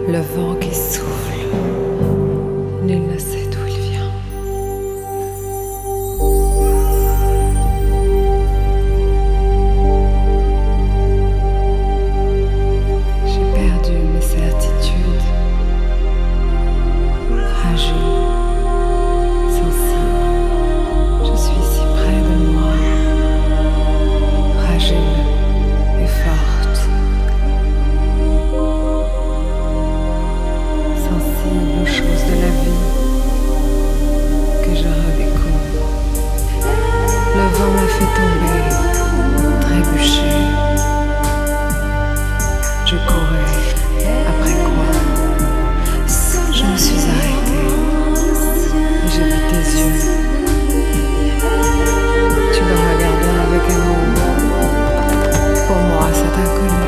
Le vent qui souffle, nul ne sait d'où il vient. J'ai perdu mes certitudes, fragile, sensible. Je suis si près de moi, fragile et forte. Sensible aux choses de la vie que je redécouvre. Le vent m'a fait tomber, trébucher. Je courais, après quoi je me suis arrêtée et j'ai vu tes yeux. Tu me regardais avec amour. Pour moi, c'est inconnu.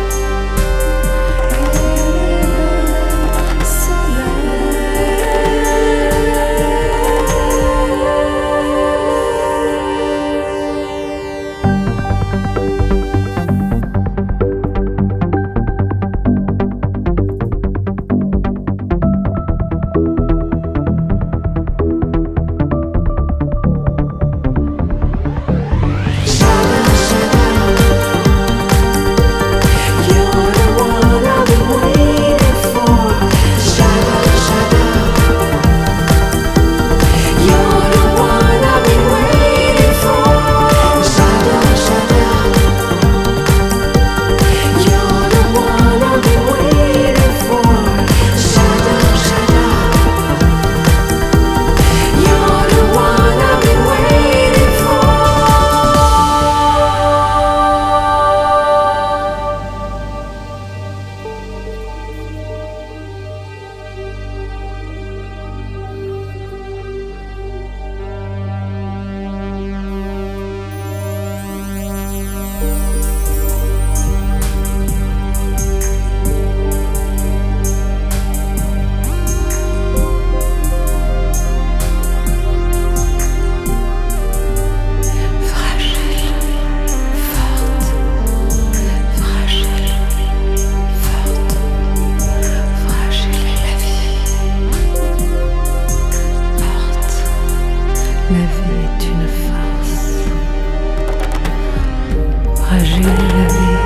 La vie est une farce. Fragile la vie.